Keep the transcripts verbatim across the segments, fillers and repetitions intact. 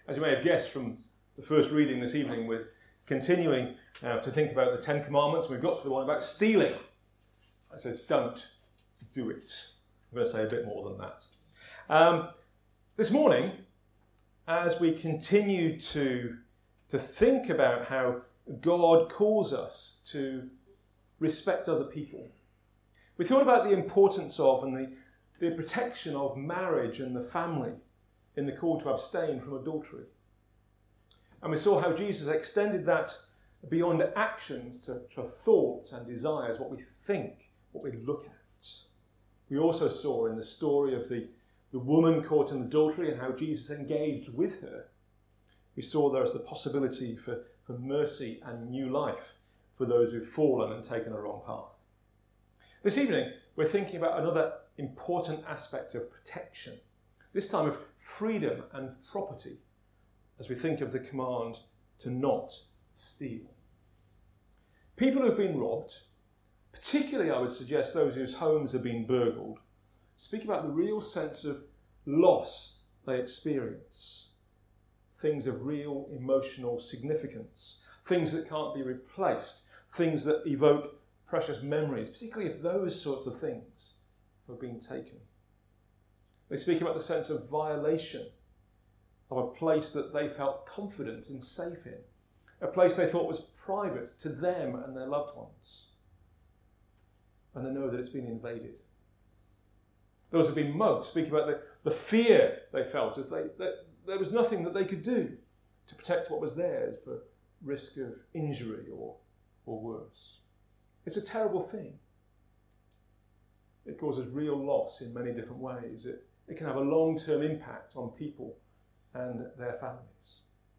As you may have guessed from the first reading this evening, we're continuing uh, to think about the Ten Commandments. We've got to the one about stealing. It says, don't do it. I'm going to say a bit more than that. Um, this morning, as we continue to, to think about how God calls us to respect other people, we thought about the importance of and the, the protection of marriage and the family in the call to abstain from adultery. And we saw how Jesus extended that beyond actions to, to thoughts and desires, what we think, what we look at. We also saw in the story of the, the woman caught in adultery and how Jesus engaged with her. We saw there is the possibility for, for mercy and new life for those who've fallen and taken a wrong path. This evening, we're thinking about another important aspect of protection, this time of freedom and property, as we think of the command to not steal. People who've been robbed, particularly I would suggest those whose homes have been burgled, speak about the real sense of loss they experience. Things of real emotional significance, things that can't be replaced, things that evoke precious memories, particularly if those sorts of things have been taken. They speak about the sense of violation of a place that they felt confident and safe in, a place they thought was private to them and their loved ones. And they know that it's been invaded. Those who've been mugged speak about the, the fear they felt as they, that there was nothing that they could do to protect what was theirs for risk of injury or, or worse. It's a terrible thing. It causes real loss in many different ways. It, it can have a long-term impact on people and their families.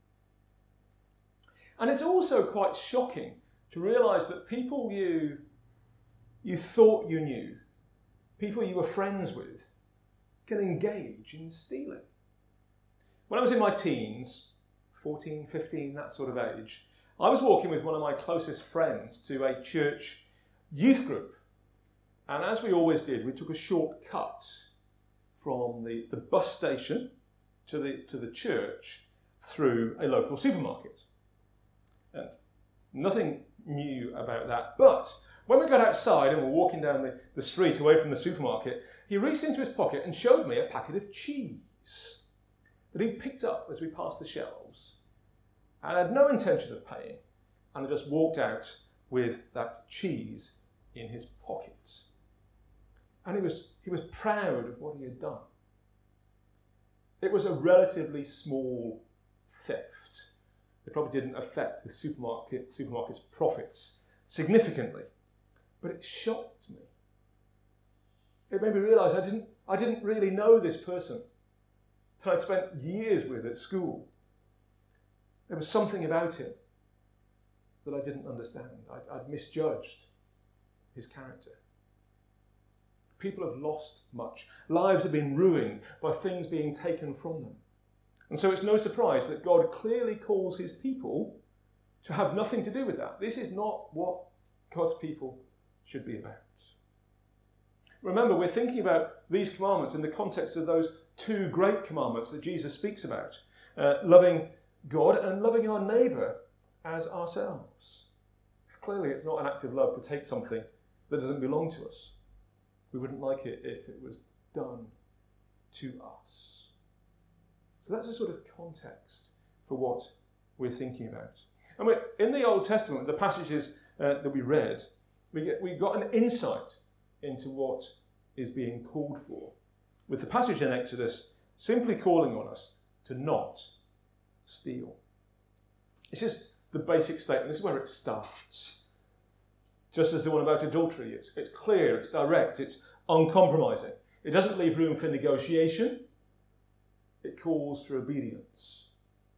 And it's also quite shocking to realise that people you, you thought you knew, people you were friends with, can engage in stealing. When I was in my teens, fourteen, fifteen, that sort of age, I was walking with one of my closest friends to a church youth group. And as we always did, we took a short cut from the, the bus station to the, to the church through a local supermarket. And nothing new about that. But when we got outside and were walking down the, the street away from the supermarket, he reached into his pocket and showed me a packet of cheese that he'd picked up as we passed the shelves. And I had no intention of paying. And I just walked out with that cheese in his pocket. And he was, he was proud of what he had done. It was a relatively small theft. It probably didn't affect the supermarket, supermarket's profits significantly. But it shocked me. It made me realise I didn't, I didn't really know this person that I'd spent years with at school. There was something about him that I didn't understand. I'd, I'd misjudged his character. People have lost much. Lives have been ruined by things being taken from them. And so it's no surprise that God clearly calls his people to have nothing to do with that. This is not what God's people should be about. Remember, we're thinking about these commandments in the context of those two great commandments that Jesus speaks about. Uh, loving God and loving our neighbour as ourselves. Clearly it's not an act of love to take something that doesn't belong to us. We wouldn't like it if it was done to us. So that's a sort of context for what we're thinking about. And we're, in the Old Testament, the passages uh, that we read, we get, we got an insight into what is being called for, with the passage in Exodus simply calling on us to not steal. It's just the basic statement. This is where it starts. Just as the one about adultery, it's, it's clear, it's direct, it's uncompromising. It doesn't leave room for negotiation. It calls for obedience.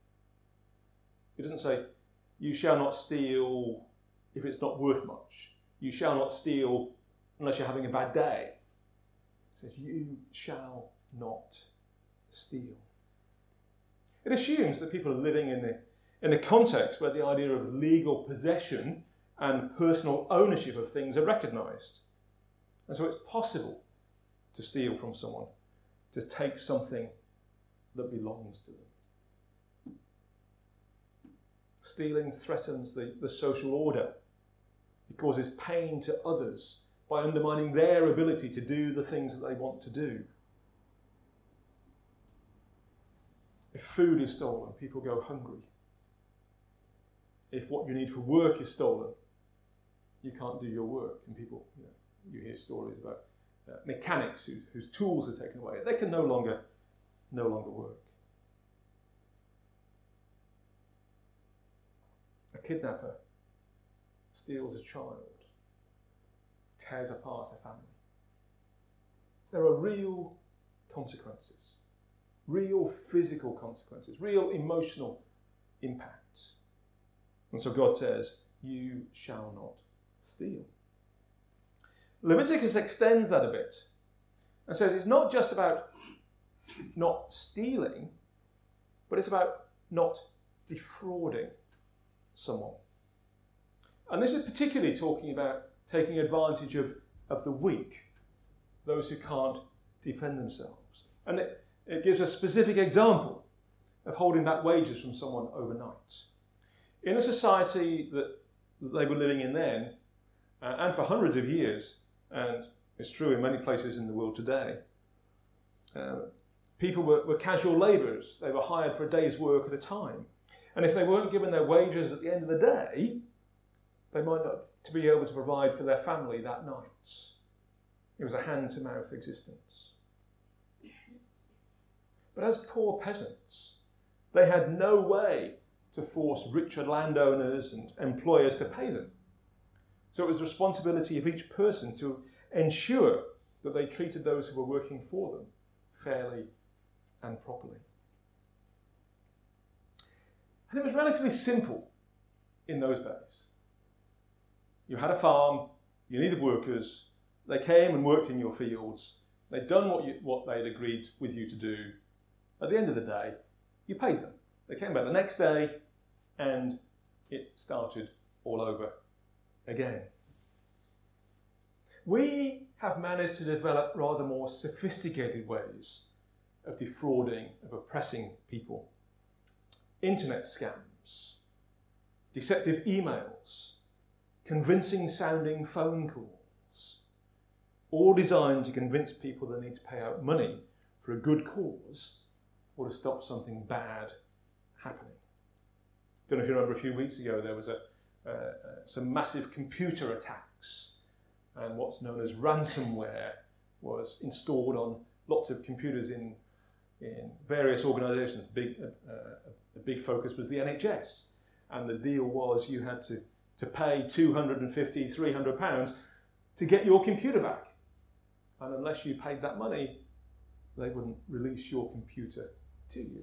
It doesn't say, you shall not steal if it's not worth much. You shall not steal unless you're having a bad day. It says, you shall not steal. It assumes that people are living in the, in a context where the idea of legal possession and personal ownership of things are recognised. And so it's possible to steal from someone, to take something that belongs to them. stealing threatens the, the social order. It causes pain to others by undermining their ability to do the things that they want to do. If food is stolen, people go hungry. If what you need for work is stolen, you can't do your work. And people, you know, you hear stories about uh, mechanics who, whose tools are taken away. They can no longer, no longer work. A kidnapper steals a child, tears apart a family. There are real consequences, real physical consequences, real emotional impacts. And so God says, you shall not steal. Leviticus extends that a bit and says it's not just about not stealing, but it's about not defrauding someone. And this is particularly talking about taking advantage of, of the weak, those who can't defend themselves. And it, it gives a specific example of holding back wages from someone overnight. In a society that, that they were living in then, uh, and for hundreds of years, and it's true in many places in the world today, uh, people were, were casual labourers. They were hired for a day's work at a time. And if they weren't given their wages at the end of the day, they might not to be able to provide for their family that night. It was a hand-to-mouth existence. But as poor peasants, they had no way to force richer landowners and employers to pay them. So it was the responsibility of each person to ensure that they treated those who were working for them fairly and properly. And it was relatively simple in those days. You had a farm, you needed workers, they came and worked in your fields, they'd done what, you, what they'd agreed with you to do. At the end of the day, you paid them. They came back the next day and it started all over again. We have managed to develop rather more sophisticated ways of defrauding, of oppressing people. Internet scams, deceptive emails, convincing sounding phone calls, all designed to convince people they need to pay out money for a good cause or to stop something bad happening. I don't know if you remember a few weeks ago there was a, uh, uh, some massive computer attacks, and what's known as ransomware was installed on lots of computers in, in various organisations. Big, uh, uh, the big focus was the N H S, and the deal was you had to, to pay two hundred fifty, three hundred pounds to get your computer back. And unless you paid that money, they wouldn't release your computer to you.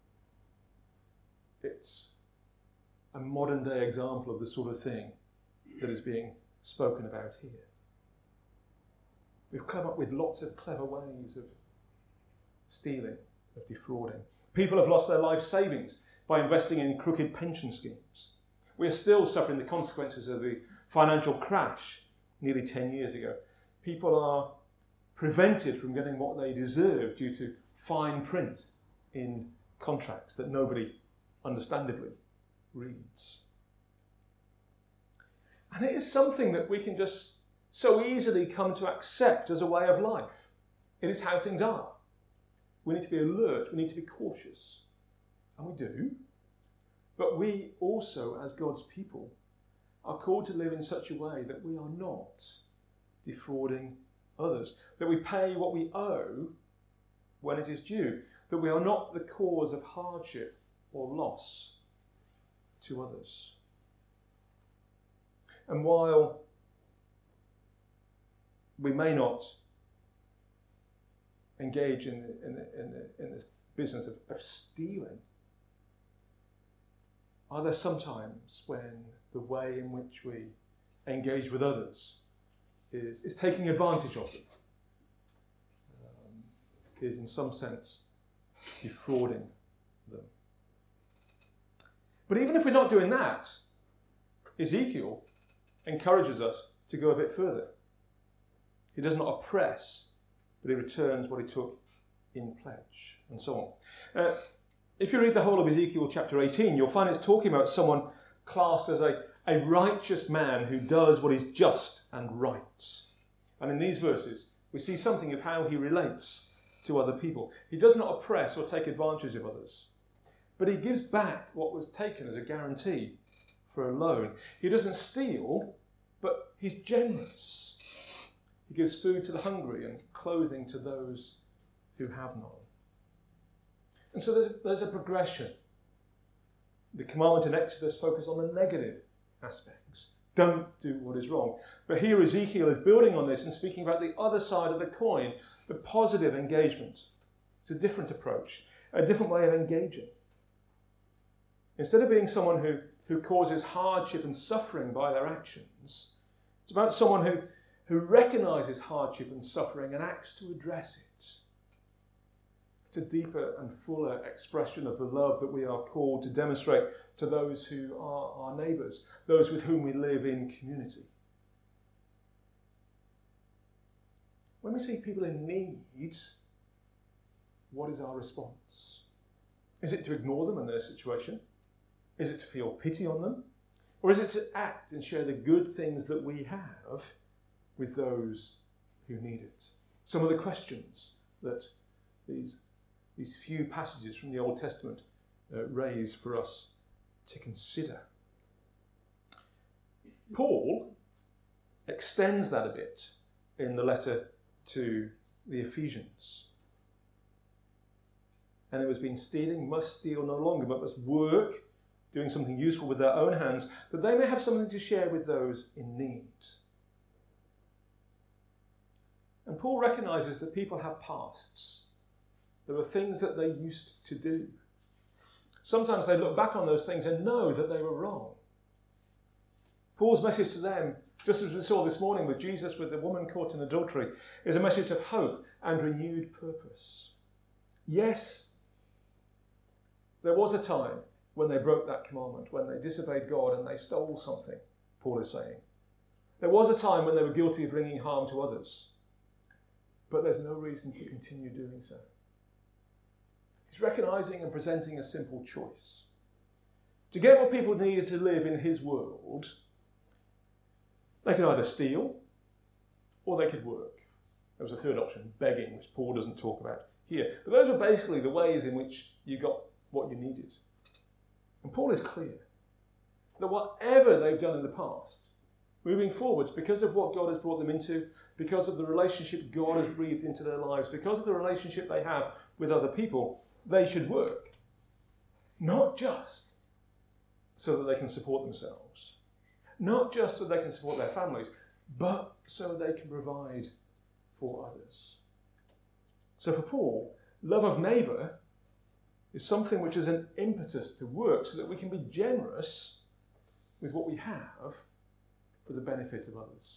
It's a modern day example of the sort of thing that is being spoken about here. We've come up with lots of clever ways of stealing, of defrauding. People have lost their life savings by investing in crooked pension schemes. We are still suffering the consequences of the financial crash nearly ten years ago. People are prevented from getting what they deserve due to fine print in contracts that nobody, understandably, reads. And it is something that we can just so easily come to accept as a way of life. It is how things are. We need to be alert, we need to be cautious. And we do. But we also, as God's people, are called to live in such a way that we are not defrauding others, that we pay what we owe when it is due, that we are not the cause of hardship or loss to others. And while we may not engage in, the, in, the, in, the, in this business of, of stealing, are there some times when the way in which we engage with others is, is taking advantage of them, um, is in some sense defrauding them? But even if we're not doing that, Ezekiel encourages us to go a bit further. He does not oppress, but he returns what he took in pledge, and so on. Uh, if you read the whole of Ezekiel chapter eighteen, you'll find it's talking about someone classed as a, a righteous man who does what is just and right. And in these verses, we see something of how he relates to other people. He does not oppress or take advantage of others, but he gives back what was taken as a guarantee for a loan. He doesn't steal, but he's generous. He gives food to the hungry and clothing to those who have none. And so there's, there's a progression. The commandment in Exodus focuses on the negative aspects. Don't do what is wrong. But here Ezekiel is building on this and speaking about the other side of the coin, the positive engagement. It's a different approach, a different way of engaging. Instead of being someone who, who causes hardship and suffering by their actions, it's about someone who, who recognises hardship and suffering and acts to address it. It's a deeper and fuller expression of the love that we are called to demonstrate to those who are our neighbours, those with whom we live in community. When we see people in need, what is our response? Is it to ignore them and their situation? Is it to feel pity on them? Or is it to act and share the good things that we have with those who need it? Some of the questions that these, these few passages from the Old Testament uh, raise for us to consider. Paul extends that a bit in the letter to the Ephesians. And it was been stealing, must steal no longer, but must work, doing something useful with their own hands, that they may have something to share with those in need. And Paul recognises that people have pasts. There are things that they used to do. Sometimes they look back on those things and know that they were wrong. Paul's message to them, just as we saw this morning with Jesus with the woman caught in adultery, is a message of hope and renewed purpose. Yes, there was a time when they broke that commandment, when they disobeyed God and they stole something, Paul is saying. There was a time when they were guilty of bringing harm to others, but there's no reason to continue doing so. He's recognising and presenting a simple choice. To get what people needed to live in his world, they could either steal or they could work. There was a third option, begging, which Paul doesn't talk about here. But those were basically the ways in which you got what you needed. And Paul is clear that whatever they've done in the past, moving forwards, because of what God has brought them into, because of the relationship God has breathed into their lives, because of the relationship they have with other people, they should work. Not just so that they can support themselves, not just so they can support their families, but so they can provide for others. So for Paul, love of neighbour is something which is an impetus to work so that we can be generous with what we have for the benefit of others.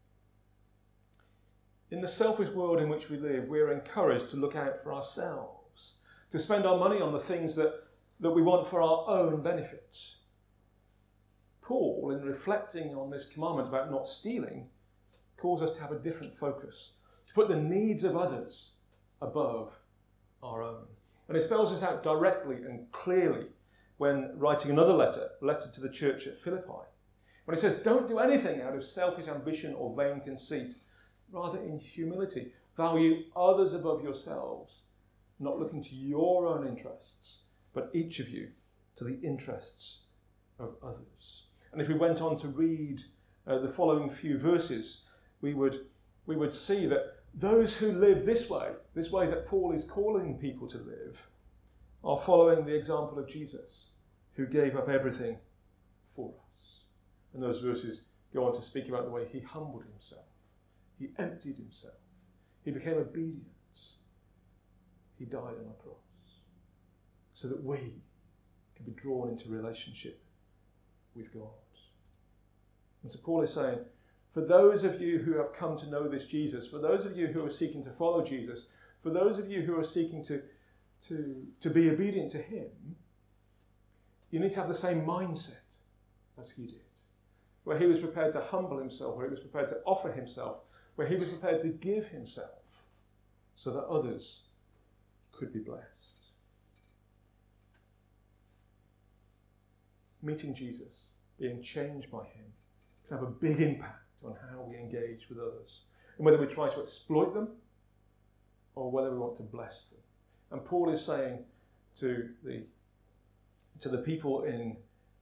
In the selfish world in which we live, we're encouraged to look out for ourselves, to spend our money on the things that, that we want for our own benefit. Paul, in reflecting on this commandment about not stealing, calls us to have a different focus, to put the needs of others above our own. And he spells this out directly and clearly when writing another letter, a letter to the church at Philippi, when he says, don't do anything out of selfish ambition or vain conceit. Rather, in humility, value others above yourselves, not looking to your own interests, but each of you to the interests of others. And if we went on to read uh, the following few verses, we would, we would see that those who live this way, this way that Paul is calling people to live, are following the example of Jesus, who gave up everything for us. And those verses go on to speak about the way he humbled himself. He emptied himself. He became obedient. He died on a cross so that we can be drawn into relationship with God. And so Paul is saying, for those of you who have come to know this Jesus, for those of you who are seeking to follow Jesus, for those of you who are seeking to, to, to be obedient to him, you need to have the same mindset as he did, where he was prepared to humble himself, where he was prepared to offer himself, where he was prepared to give himself so that others could be blessed. Meeting Jesus being changed by him can have a big impact on how we engage with others, and whether we try to exploit them or whether we want to bless them. And Paul is saying to the to the people in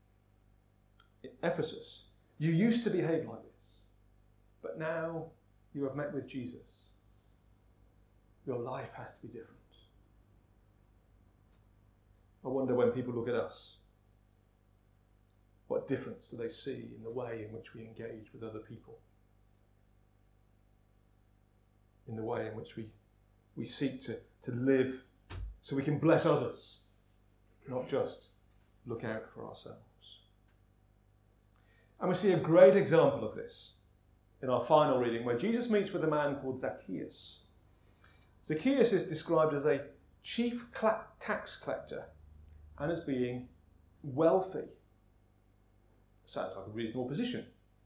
Ephesus, you used to behave like this, but now you have met with Jesus. Your life has to be different. I wonder when people look at us, what difference do they see in the way in which we engage with other people? In the way in which we, we seek to, to live so we can bless others, not just look out for ourselves. And we see a great example of this in our final reading, where Jesus meets with a man called Zacchaeus. Zacchaeus is described as a chief tax collector and as being wealthy. Sounds like a reasonable position.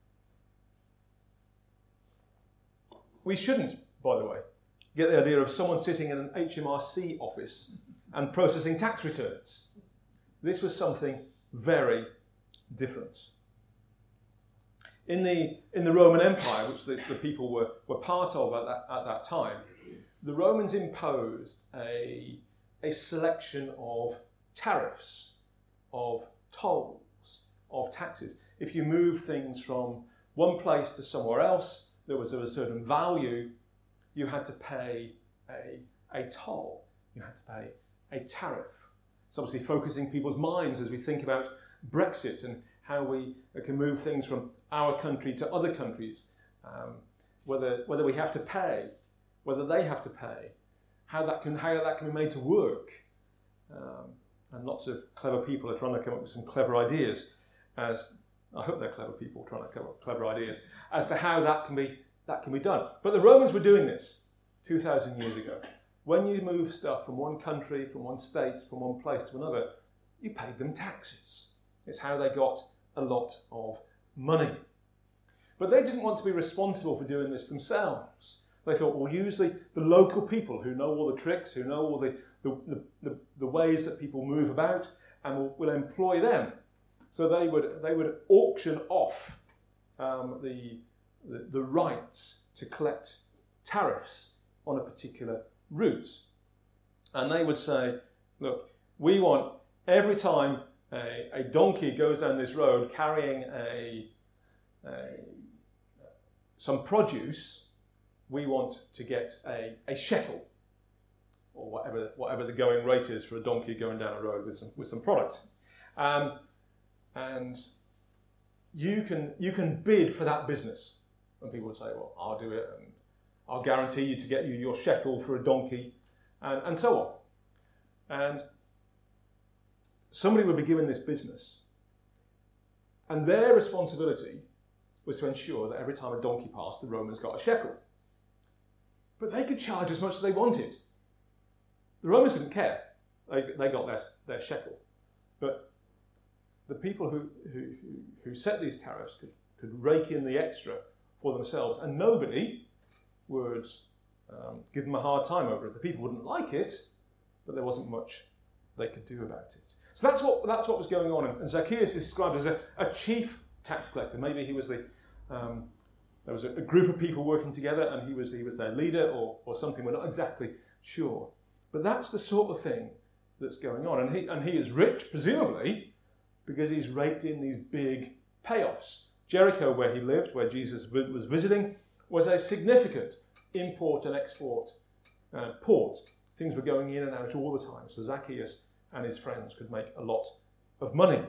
We shouldn't, by the way, get the idea of someone sitting in an H M R C office and processing tax returns. This was something very different. In the, in the Roman Empire, which the, the people were, were part of at that, at that time, the Romans imposed a, a selection of tariffs, of tolls, of taxes. If you move things from one place to somewhere else, there was a certain value, you had to pay a, a toll. You had to pay a tariff. It's obviously focusing people's minds as we think about Brexit and how we can move things from our country to other countries, um, whether whether we have to pay, whether they have to pay, how that can how that can be made to work. Um, and lots of clever people are trying to come up with some clever ideas, as I hope they're clever people trying to come up with clever ideas as to how that can be that can be done. But the Romans were doing this two thousand years ago. When you move stuff from one country, from one state, from one place to another, you paid them taxes. It's how they got a lot of money. But they didn't want to be responsible for doing this themselves. They thought, well, usually the local people who know all the tricks, who know all the, the, the, the, the ways that people move about, and will, will employ them. So they would they would auction off um, the, the the rights to collect tariffs on a particular route. And they would say, look, we want every time a, a donkey goes down this road carrying a, a some produce, we want to get a, a shekel, or whatever whatever the going rate is for a donkey going down a road with some with some product. Um, and you can you can bid for that business. And people would say, well, I'll do it, and I'll guarantee you to get you your shekel for a donkey, and, and so on. And somebody would be given this business, and their responsibility was to ensure that every time a donkey passed, the Romans got a shekel. But they could charge as much as they wanted. The Romans didn't care. They, they got their, their shekel. But the people who, who, who set these tariffs could, could rake in the extra for themselves, and nobody would um, give them a hard time over it. The people wouldn't like it, but there wasn't much they could do about it. So that's what that's what was going on. And Zacchaeus is described as a, a chief tax collector. Maybe he was the um, there was a, a group of people working together, and he was he was their leader, or or something. We're not exactly sure, but that's the sort of thing that's going on. And he and he is rich, presumably, because he's raked in these big payoffs. Jericho, where he lived, where Jesus was visiting, was a significant import and export uh, port. Things were going in and out all the time, so Zacchaeus and his friends could make a lot of money.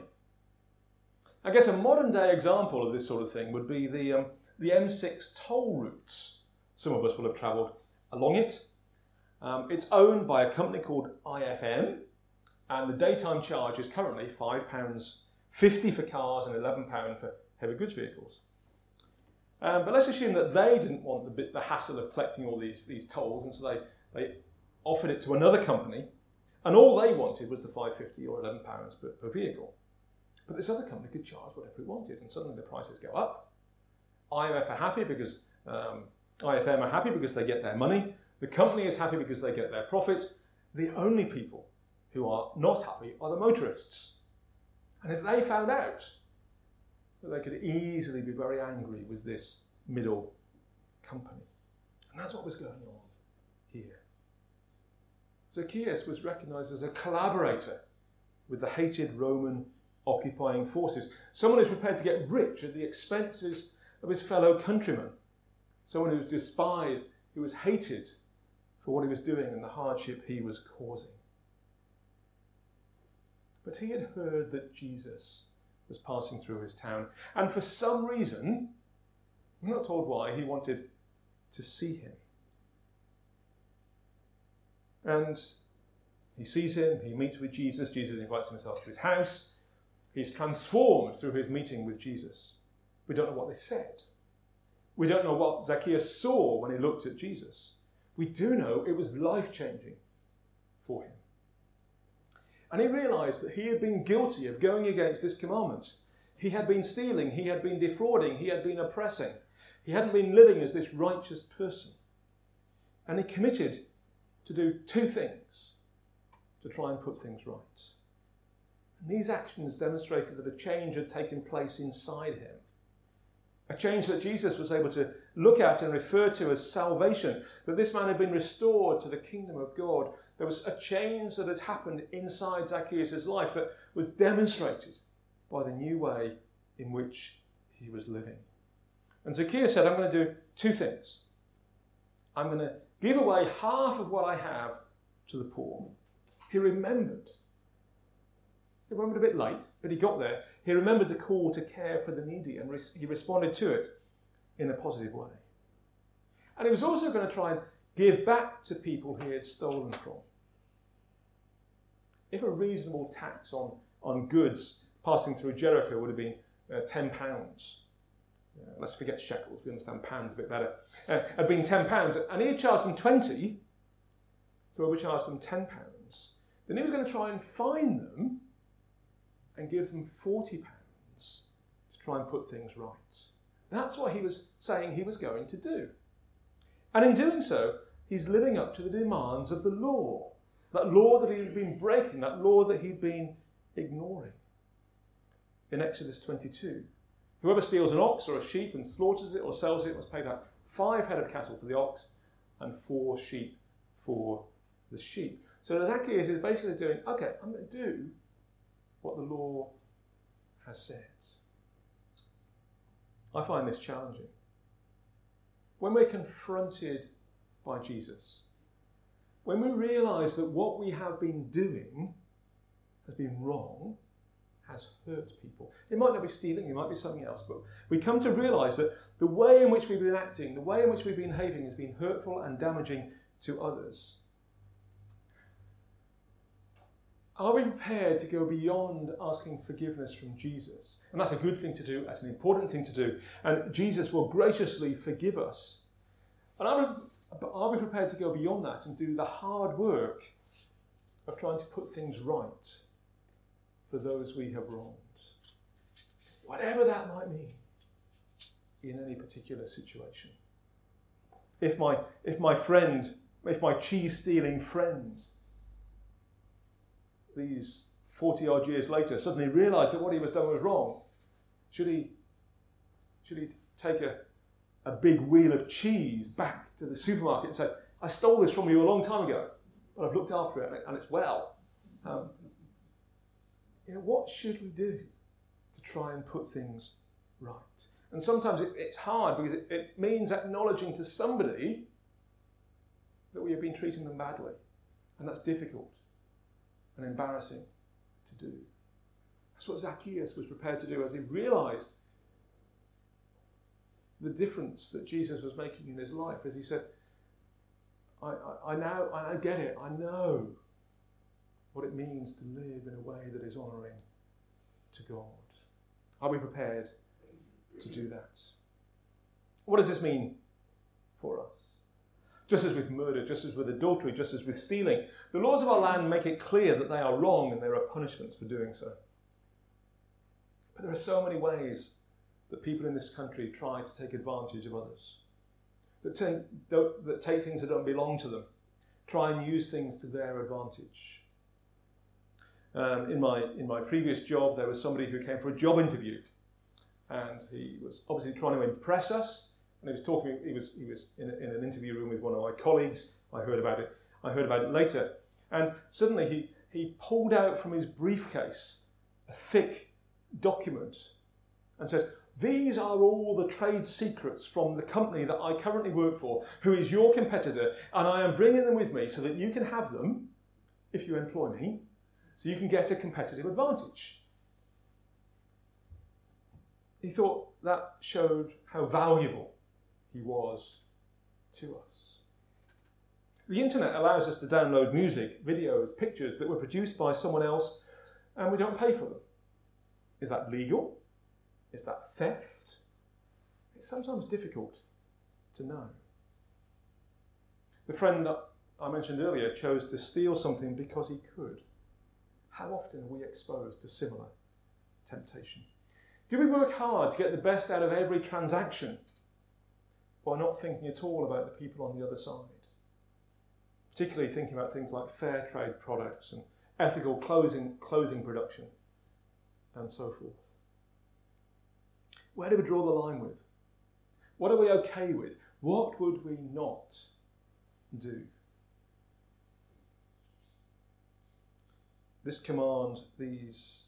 I guess a modern day example of this sort of thing would be the um, the M six toll routes. Some of us will have travelled along it. Um, it's owned by a company called I F M, and the daytime charge is currently five pounds fifty for cars and eleven pounds for heavy goods vehicles. Um, but let's assume that they didn't want the, bit, the hassle of collecting all these, these tolls, and so they, they offered it to another company, and all they wanted was the five pounds fifty or eleven pounds per, per vehicle. But this other company could charge whatever it wanted, and suddenly the prices go up. I M F are happy because um, I F M are happy because they get their money. The company is happy because they get their profit. The only people who are not happy are the motorists. And if they found out that they could easily be very angry with this middle company. And that's what was going on here. Zacchaeus was recognized as a collaborator with the hated Roman occupying forces. Someone who's prepared to get rich at the expenses of his fellow countrymen. Someone who was despised, who was hated for what he was doing and the hardship he was causing. But he had heard that Jesus was passing through his town. And for some reason, I'm not told why, he wanted to see him. And he sees him, he meets with Jesus, Jesus invites himself to his house. He's transformed through his meeting with Jesus. We don't know what they said. We don't know what Zacchaeus saw when he looked at Jesus. We do know it was life-changing for him. And he realised that he had been guilty of going against this commandment. He had been stealing, he had been defrauding, he had been oppressing. He hadn't been living as this righteous person. And he committed to do two things to try and put things right. And these actions demonstrated that a change had taken place inside him. A change that Jesus was able to look at and refer to as salvation, that this man had been restored to the kingdom of God. There was a change that had happened inside Zacchaeus' life that was demonstrated by the new way in which he was living. And Zacchaeus said, I'm going to do two things. I'm going to give away half of what I have to the poor. He remembered. He remembered a bit late, but he got there. He remembered the call to care for the needy, and he responded to it in a positive way. And he was also going to try and give back to people he had stolen from. If a reasonable tax on, on goods passing through Jericho would have been uh, ten pounds, uh, let's forget shekels, we understand pounds a bit better, uh, had been ten pounds, and he had charged them twenty, so we charged them ten pounds, then he was going to try and fine them and give them forty pounds to try and put things right. That's what he was saying he was going to do. And in doing so, he's living up to the demands of the law. That law that he'd been breaking, that law that he'd been ignoring. In Exodus twenty-two, whoever steals an ox or a sheep and slaughters it or sells it must pay back five head of cattle for the ox and four sheep for the sheep. So Zacchaeus is basically doing, okay, I'm going to do what the law has said. I find this challenging. When we're confronted by Jesus, when we realise that what we have been doing has been wrong, has hurt people. It might not be stealing, it might be something else, but we come to realise that the way in which we've been acting, the way in which we've been behaving has been hurtful and damaging to others. Are we prepared to go beyond asking forgiveness from Jesus? And that's a good thing to do, that's an important thing to do. And Jesus will graciously forgive us. And are we, are we prepared to go beyond that and do the hard work of trying to put things right for those we have wronged? Whatever that might mean in any particular situation. If my, if my friend, if my cheese-stealing friend, these forty odd years later, suddenly realised that what he was done was wrong, should he, should he take a, a big wheel of cheese back to the supermarket and say, I stole this from you a long time ago, but I've looked after it and it's well. Um, you know, what should we do to try and put things right? And sometimes it, it's hard because it, it means acknowledging to somebody that we have been treating them badly. And that's difficult and embarrassing to do. That's what Zacchaeus was prepared to do as he realised the difference that Jesus was making in his life. As he said, I, I, I now I now get it. I know what it means to live in a way that is honouring to God. Are we prepared to do that? What does this mean for us? Just as with murder, just as with adultery, just as with stealing, the laws of our land make it clear that they are wrong and there are punishments for doing so. But there are so many ways that people in this country try to take advantage of others, that take, that take things that don't belong to them, try and use things to their advantage. Um, in my in my previous job, there was somebody who came for a job interview, and he was obviously trying to impress us. And he was talking. He was he was in, a, in an interview room with one of my colleagues. I heard about it. I heard about it later. And suddenly he he pulled out from his briefcase a thick document and said, "These are all the trade secrets from the company that I currently work for, who is your competitor, and I am bringing them with me so that you can have them if you employ me, so you can get a competitive advantage." He thought that showed how valuable he was to us. The internet allows us to download music, videos, pictures that were produced by someone else, and we don't pay for them. Is that legal? Is that theft? It's sometimes difficult to know. The friend that I mentioned earlier chose to steal something because he could. How often are we exposed to similar temptation? Do we work hard to get the best out of every transaction while not thinking at all about the people on the other side? Particularly thinking about things like fair trade products and ethical clothing, clothing production and so forth. Where do we draw the line with? What are we okay with? What would we not do? This command, these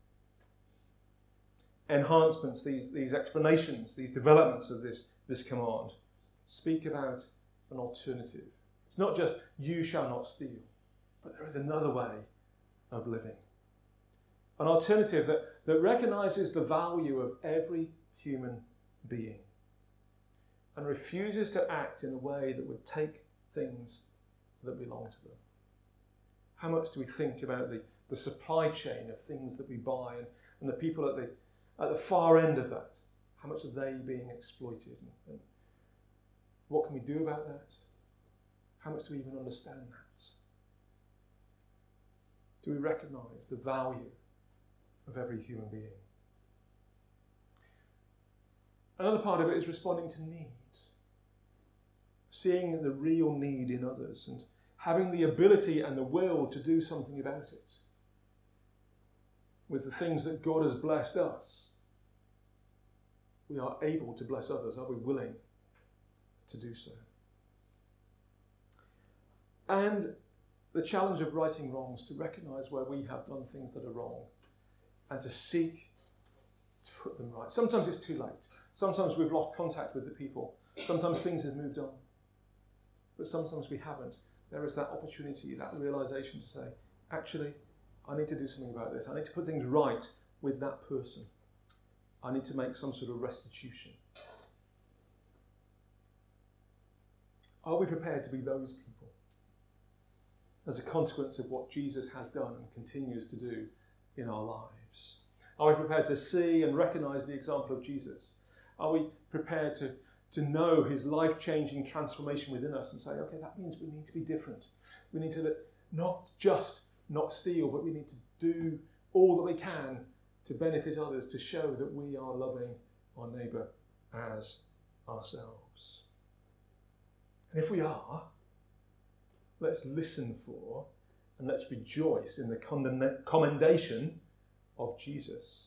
enhancements, these, these explanations, these developments of this, this command speak about an alternative. It's not just you shall not steal, but there is another way of living. An alternative that, that recognises the value of every human being and refuses to act in a way that would take things that belong to them. How much do we think about the, the supply chain of things that we buy and, and the people at the, at the far end of that? How much are they being exploited? And, and what can we do about that? How much do we even understand that? Do we recognise the value of every human being? Another part of it is responding to needs. Seeing the real need in others and having the ability and the will to do something about it. With the things that God has blessed us, we are able to bless others. Are we willing to do so? And the challenge of righting wrongs, to recognise where we have done things that are wrong and to seek to put them right. Sometimes it's too late. Sometimes we've lost contact with the people. Sometimes things have moved on. But sometimes we haven't. There is that opportunity, that realisation to say, actually, I need to do something about this. I need to put things right with that person. I need to make some sort of restitution. Are we prepared to be those people as a consequence of what Jesus has done and continues to do in our lives? Are we prepared to see and recognise the example of Jesus? Are we prepared to, to know his life-changing transformation within us and say, okay, that means we need to be different. We need to not just not steal, but we need to do all that we can to benefit others, to show that we are loving our neighbour as ourselves. And if we are, let's listen for and let's rejoice in the condemn- commendation of Jesus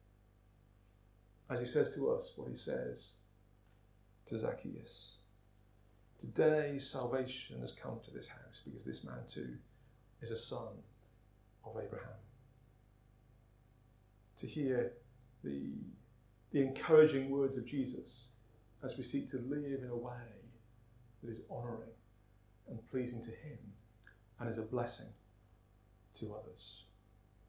as he says to us what he says to Zacchaeus. Today salvation has come to this house because this man too is a son of Abraham. To hear the, the encouraging words of Jesus as we seek to live in a way that is honouring and pleasing to him and is a blessing to others.